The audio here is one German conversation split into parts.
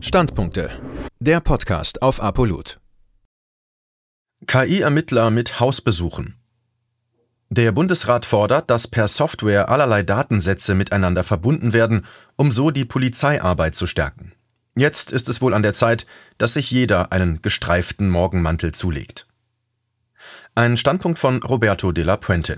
Standpunkte. Der Podcast auf ApoLoot. KI-Ermittler mit Hausbesuchen. Der Bundesrat fordert, dass per Software allerlei Datensätze miteinander verbunden werden, um so die Polizeiarbeit zu stärken. Jetzt ist es wohl an der Zeit, dass sich jeder einen gestreiften Morgenmantel zulegt. Ein Standpunkt von Roberto de la Puente.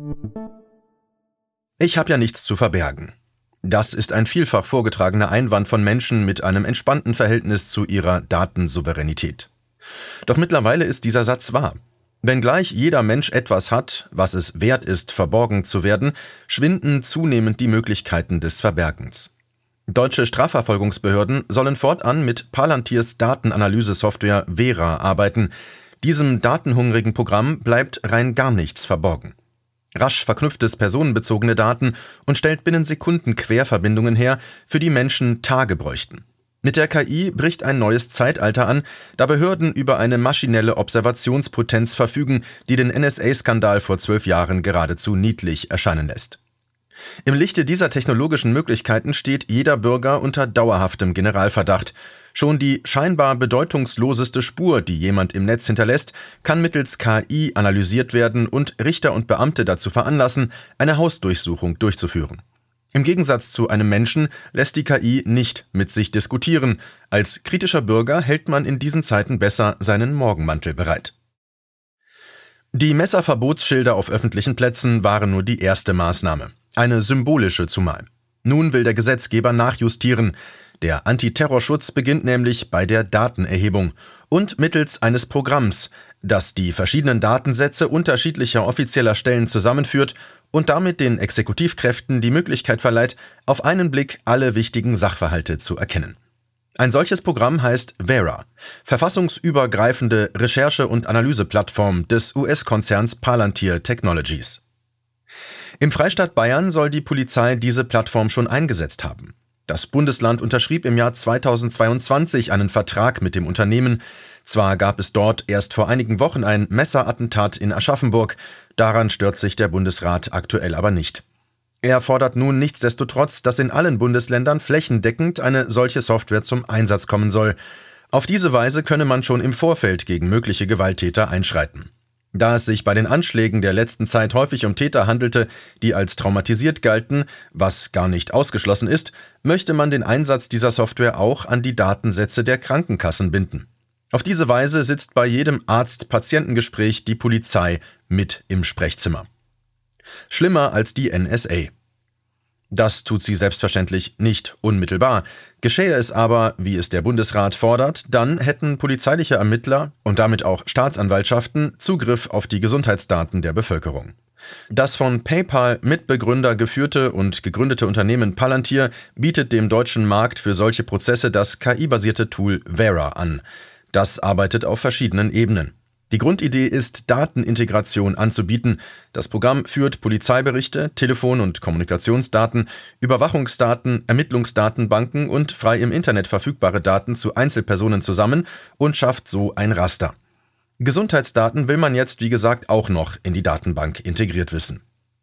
Ich habe ja nichts zu verbergen. Das ist ein vielfach vorgetragener Einwand von Menschen mit einem entspannten Verhältnis zu ihrer Datensouveränität. Doch mittlerweile ist dieser Satz wahr. Wenngleich jeder Mensch etwas hat, was es wert ist, verborgen zu werden, schwinden zunehmend die Möglichkeiten des Verbergens. Deutsche Strafverfolgungsbehörden sollen fortan mit Palantirs Datenanalyse-Software Vera arbeiten. Diesem datenhungrigen Programm bleibt rein gar nichts verborgen. Rasch verknüpft es personenbezogene Daten und stellt binnen Sekunden Querverbindungen her, für die Menschen Tage bräuchten. Mit der KI bricht ein neues Zeitalter an, da Behörden über eine maschinelle Observationspotenz verfügen, die den NSA-Skandal vor 12 Jahren geradezu niedlich erscheinen lässt. Im Lichte dieser technologischen Möglichkeiten steht jeder Bürger unter dauerhaftem Generalverdacht. Schon die scheinbar bedeutungsloseste Spur, die jemand im Netz hinterlässt, kann mittels KI analysiert werden und Richter und Beamte dazu veranlassen, eine Hausdurchsuchung durchzuführen. Im Gegensatz zu einem Menschen lässt die KI nicht mit sich diskutieren. Als kritischer Bürger hält man in diesen Zeiten besser seinen Morgenmantel bereit. Die Messerverbotsschilder auf öffentlichen Plätzen waren nur die erste Maßnahme. Eine symbolische zumal. Nun will der Gesetzgeber nachjustieren. Der Antiterrorschutz beginnt nämlich bei der Datenerhebung und mittels eines Programms, das die verschiedenen Datensätze unterschiedlicher offizieller Stellen zusammenführt und damit den Exekutivkräften die Möglichkeit verleiht, auf einen Blick alle wichtigen Sachverhalte zu erkennen. Ein solches Programm heißt Vera, verfassungsübergreifende Recherche- und Analyseplattform des US-Konzerns Palantir Technologies. Im Freistaat Bayern soll die Polizei diese Plattform schon eingesetzt haben. Das Bundesland unterschrieb im Jahr 2022 einen Vertrag mit dem Unternehmen. Zwar gab es dort erst vor einigen Wochen ein Messerattentat in Aschaffenburg, daran stört sich der Bundesrat aktuell aber nicht. Er fordert nun nichtsdestotrotz, dass in allen Bundesländern flächendeckend eine solche Software zum Einsatz kommen soll. Auf diese Weise könne man schon im Vorfeld gegen mögliche Gewalttäter einschreiten. Da es sich bei den Anschlägen der letzten Zeit häufig um Täter handelte, die als traumatisiert galten, was gar nicht ausgeschlossen ist, möchte man den Einsatz dieser Software auch an die Datensätze der Krankenkassen binden. Auf diese Weise sitzt bei jedem Arzt-Patientengespräch die Polizei mit im Sprechzimmer. Schlimmer als die NSA. Das tut sie selbstverständlich nicht unmittelbar. Geschehe es aber, wie es der Bundesrat fordert, dann hätten polizeiliche Ermittler und damit auch Staatsanwaltschaften Zugriff auf die Gesundheitsdaten der Bevölkerung. Das von PayPal-Mitbegründer geführte und gegründete Unternehmen Palantir bietet dem deutschen Markt für solche Prozesse das KI-basierte Tool Vera an. Das arbeitet auf verschiedenen Ebenen. Die Grundidee ist, Datenintegration anzubieten. Das Programm führt Polizeiberichte, Telefon- und Kommunikationsdaten, Überwachungsdaten, Ermittlungsdatenbanken und frei im Internet verfügbare Daten zu Einzelpersonen zusammen und schafft so ein Raster. Gesundheitsdaten will man jetzt, wie gesagt, auch noch in die Datenbank integriert wissen.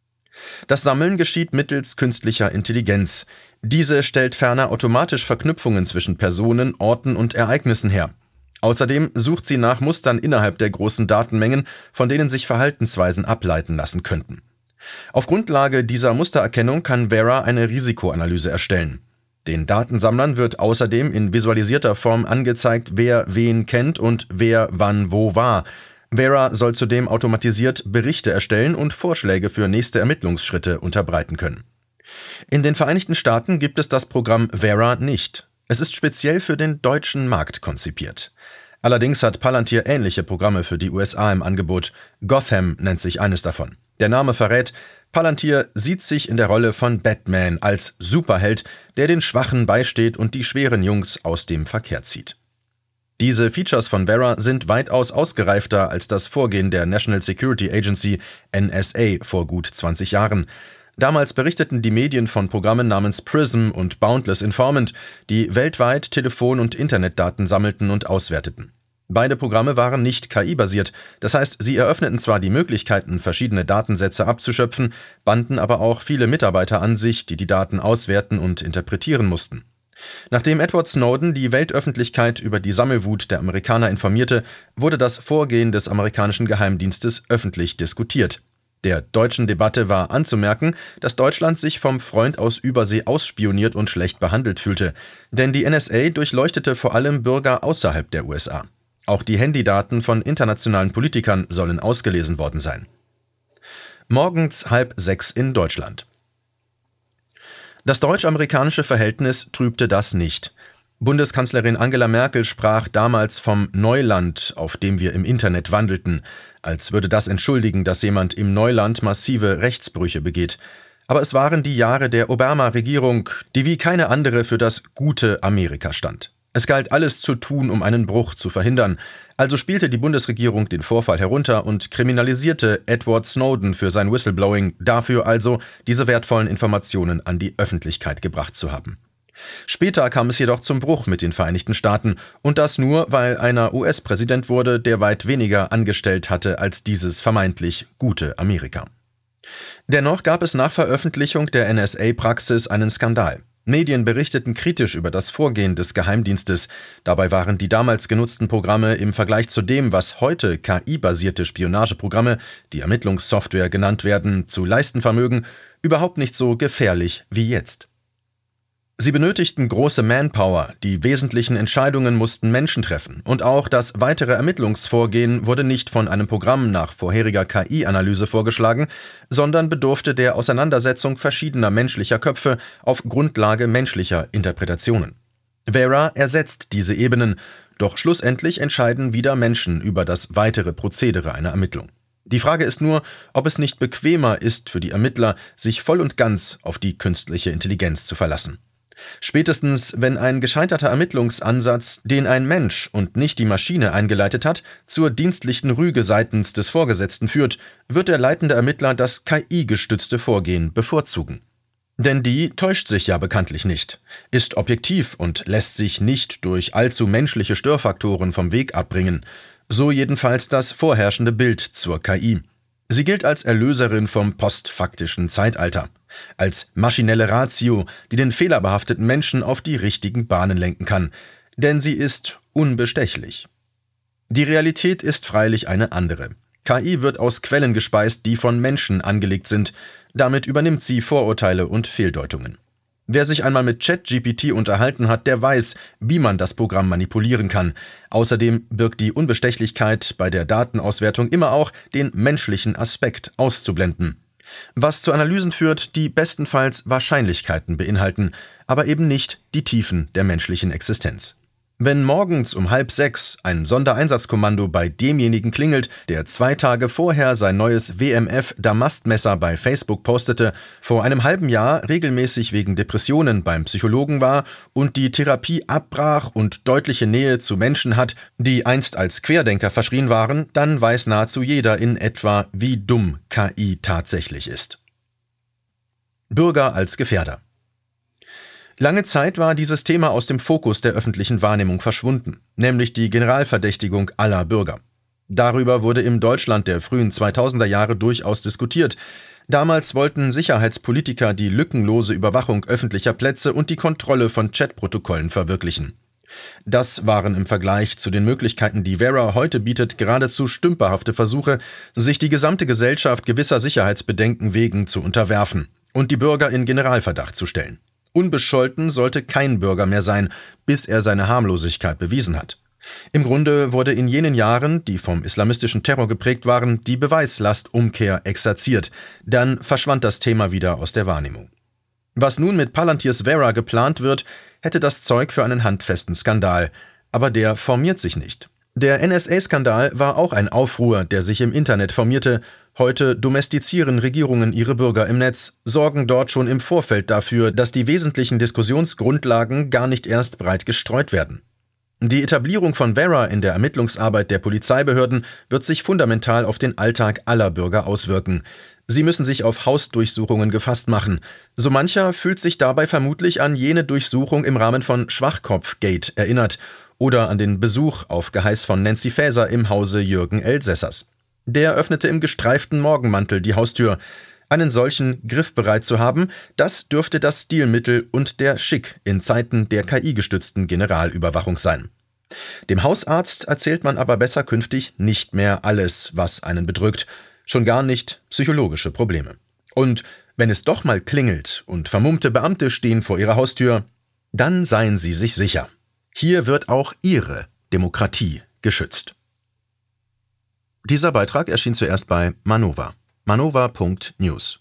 Das Sammeln geschieht mittels künstlicher Intelligenz. Diese stellt ferner automatisch Verknüpfungen zwischen Personen, Orten und Ereignissen her. Außerdem sucht sie nach Mustern innerhalb der großen Datenmengen, von denen sich Verhaltensweisen ableiten lassen könnten. Auf Grundlage dieser Mustererkennung kann Vera eine Risikoanalyse erstellen. Den Datensammlern wird außerdem in visualisierter Form angezeigt, wer wen kennt und wer wann wo war. Vera soll zudem automatisiert Berichte erstellen und Vorschläge für nächste Ermittlungsschritte unterbreiten können. In den Vereinigten Staaten gibt es das Programm Vera nicht. Es ist speziell für den deutschen Markt konzipiert. Allerdings hat Palantir ähnliche Programme für die USA im Angebot. Gotham nennt sich eines davon. Der Name verrät, Palantir sieht sich in der Rolle von Batman als Superheld, der den Schwachen beisteht und die schweren Jungs aus dem Verkehr zieht. Diese Features von Vera sind weitaus ausgereifter als das Vorgehen der National Security Agency NSA vor gut 20 Jahren. Damals berichteten die Medien von Programmen namens PRISM und Boundless Informant, die weltweit Telefon- und Internetdaten sammelten und auswerteten. Beide Programme waren nicht KI-basiert, das heißt, sie eröffneten zwar die Möglichkeiten, verschiedene Datensätze abzuschöpfen, banden aber auch viele Mitarbeiter an sich, die die Daten auswerten und interpretieren mussten. Nachdem Edward Snowden die Weltöffentlichkeit über die Sammelwut der Amerikaner informierte, wurde das Vorgehen des amerikanischen Geheimdienstes öffentlich diskutiert. Der deutschen Debatte war anzumerken, dass Deutschland sich vom Freund aus Übersee ausspioniert und schlecht behandelt fühlte, denn die NSA durchleuchtete vor allem Bürger außerhalb der USA. Auch die Handydaten von internationalen Politikern sollen ausgelesen worden sein. Morgens 5:30 in Deutschland. Das deutsch-amerikanische Verhältnis trübte das nicht. Bundeskanzlerin Angela Merkel sprach damals vom Neuland, auf dem wir im Internet wandelten, als würde das entschuldigen, dass jemand im Neuland massive Rechtsbrüche begeht. Aber es waren die Jahre der Obama-Regierung, die wie keine andere für das gute Amerika stand. Es galt alles zu tun, um einen Bruch zu verhindern. Also spielte die Bundesregierung den Vorfall herunter und kriminalisierte Edward Snowden für sein Whistleblowing, dafür also, diese wertvollen Informationen an die Öffentlichkeit gebracht zu haben. Später kam es jedoch zum Bruch mit den Vereinigten Staaten, und das nur, weil einer US-Präsident wurde, der weit weniger angestellt hatte als dieses vermeintlich gute Amerika. Dennoch gab es nach Veröffentlichung der NSA-Praxis einen Skandal. Medien berichteten kritisch über das Vorgehen des Geheimdienstes. Dabei waren die damals genutzten Programme im Vergleich zu dem, was heute KI-basierte Spionageprogramme, die Ermittlungssoftware genannt werden, zu leisten vermögen, überhaupt nicht so gefährlich wie jetzt. Sie benötigten große Manpower, die wesentlichen Entscheidungen mussten Menschen treffen, und auch das weitere Ermittlungsvorgehen wurde nicht von einem Programm nach vorheriger KI-Analyse vorgeschlagen, sondern bedurfte der Auseinandersetzung verschiedener menschlicher Köpfe auf Grundlage menschlicher Interpretationen. Vera ersetzt diese Ebenen, doch schlussendlich entscheiden wieder Menschen über das weitere Prozedere einer Ermittlung. Die Frage ist nur, ob es nicht bequemer ist für die Ermittler, sich voll und ganz auf die künstliche Intelligenz zu verlassen. Spätestens, wenn ein gescheiterter Ermittlungsansatz, den ein Mensch und nicht die Maschine eingeleitet hat, zur dienstlichen Rüge seitens des Vorgesetzten führt, wird der leitende Ermittler das KI-gestützte Vorgehen bevorzugen. Denn die täuscht sich ja bekanntlich nicht, ist objektiv und lässt sich nicht durch allzu menschliche Störfaktoren vom Weg abbringen. So jedenfalls das vorherrschende Bild zur KI. Sie gilt als Erlöserin vom postfaktischen Zeitalter, als maschinelle Ratio, die den fehlerbehafteten Menschen auf die richtigen Bahnen lenken kann, denn sie ist unbestechlich. Die Realität ist freilich eine andere. KI wird aus Quellen gespeist, die von Menschen angelegt sind, damit übernimmt sie Vorurteile und Fehldeutungen. Wer sich einmal mit ChatGPT unterhalten hat, der weiß, wie man das Programm manipulieren kann. Außerdem birgt die Unbestechlichkeit bei der Datenauswertung immer auch, den menschlichen Aspekt auszublenden. Was zu Analysen führt, die bestenfalls Wahrscheinlichkeiten beinhalten, aber eben nicht die Tiefen der menschlichen Existenz. Wenn morgens um 5:30 ein Sondereinsatzkommando bei demjenigen klingelt, der 2 Tage vorher sein neues WMF-Damastmesser bei Facebook postete, vor einem halben Jahr regelmäßig wegen Depressionen beim Psychologen war und die Therapie abbrach und deutliche Nähe zu Menschen hat, die einst als Querdenker verschrien waren, dann weiß nahezu jeder in etwa, wie dumm KI tatsächlich ist. Bürger als Gefährder. Lange Zeit war dieses Thema aus dem Fokus der öffentlichen Wahrnehmung verschwunden, nämlich die Generalverdächtigung aller Bürger. Darüber wurde im Deutschland der frühen 2000er Jahre durchaus diskutiert. Damals wollten Sicherheitspolitiker die lückenlose Überwachung öffentlicher Plätze und die Kontrolle von Chatprotokollen verwirklichen. Das waren im Vergleich zu den Möglichkeiten, die Vera heute bietet, geradezu stümperhafte Versuche, sich die gesamte Gesellschaft gewisser Sicherheitsbedenken wegen zu unterwerfen und die Bürger in Generalverdacht zu stellen. Unbescholten sollte kein Bürger mehr sein, bis er seine Harmlosigkeit bewiesen hat. Im Grunde wurde in jenen Jahren, die vom islamistischen Terror geprägt waren, die Beweislastumkehr exerziert. Dann verschwand das Thema wieder aus der Wahrnehmung. Was nun mit Palantirs Vera geplant wird, hätte das Zeug für einen handfesten Skandal. Aber der formiert sich nicht. Der NSA-Skandal war auch ein Aufruhr, der sich im Internet formierte. Heute domestizieren Regierungen ihre Bürger im Netz, sorgen dort schon im Vorfeld dafür, dass die wesentlichen Diskussionsgrundlagen gar nicht erst breit gestreut werden. Die Etablierung von Vera in der Ermittlungsarbeit der Polizeibehörden wird sich fundamental auf den Alltag aller Bürger auswirken. Sie müssen sich auf Hausdurchsuchungen gefasst machen. So mancher fühlt sich dabei vermutlich an jene Durchsuchung im Rahmen von Schwachkopf-Gate erinnert oder an den Besuch auf Geheiß von Nancy Faeser im Hause Jürgen Elsässers. Der öffnete im gestreiften Morgenmantel die Haustür. Einen solchen griffbereit zu haben, das dürfte das Stilmittel und der Schick in Zeiten der KI-gestützten Generalüberwachung sein. Dem Hausarzt erzählt man aber besser künftig nicht mehr alles, was einen bedrückt, schon gar nicht psychologische Probleme. Und wenn es doch mal klingelt und vermummte Beamte stehen vor ihrer Haustür, dann seien Sie sich sicher. Hier wird auch Ihre Demokratie geschützt. Dieser Beitrag erschien zuerst bei Manova. manova.news.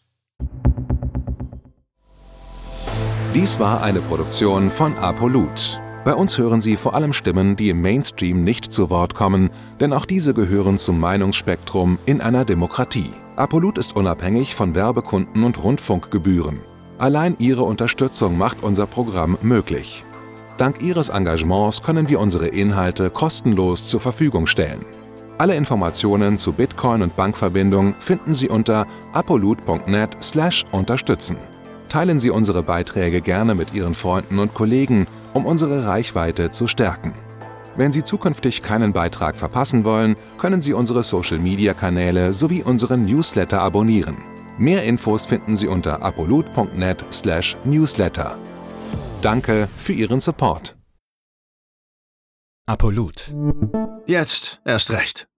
Dies war eine Produktion von ApoLoot. Bei uns hören Sie vor allem Stimmen, die im Mainstream nicht zu Wort kommen, denn auch diese gehören zum Meinungsspektrum in einer Demokratie. ApoLoot ist unabhängig von Werbekunden und Rundfunkgebühren. Allein Ihre Unterstützung macht unser Programm möglich. Dank Ihres Engagements können wir unsere Inhalte kostenlos zur Verfügung stellen. Alle Informationen zu Bitcoin und Bankverbindung finden Sie unter apoloot.net/unterstützen. Teilen Sie unsere Beiträge gerne mit Ihren Freunden und Kollegen, um unsere Reichweite zu stärken. Wenn Sie zukünftig keinen Beitrag verpassen wollen, können Sie unsere Social-Media-Kanäle sowie unseren Newsletter abonnieren. Mehr Infos finden Sie unter apoloot.net/newsletter. Danke für Ihren Support. ApoLoot. Jetzt erst recht.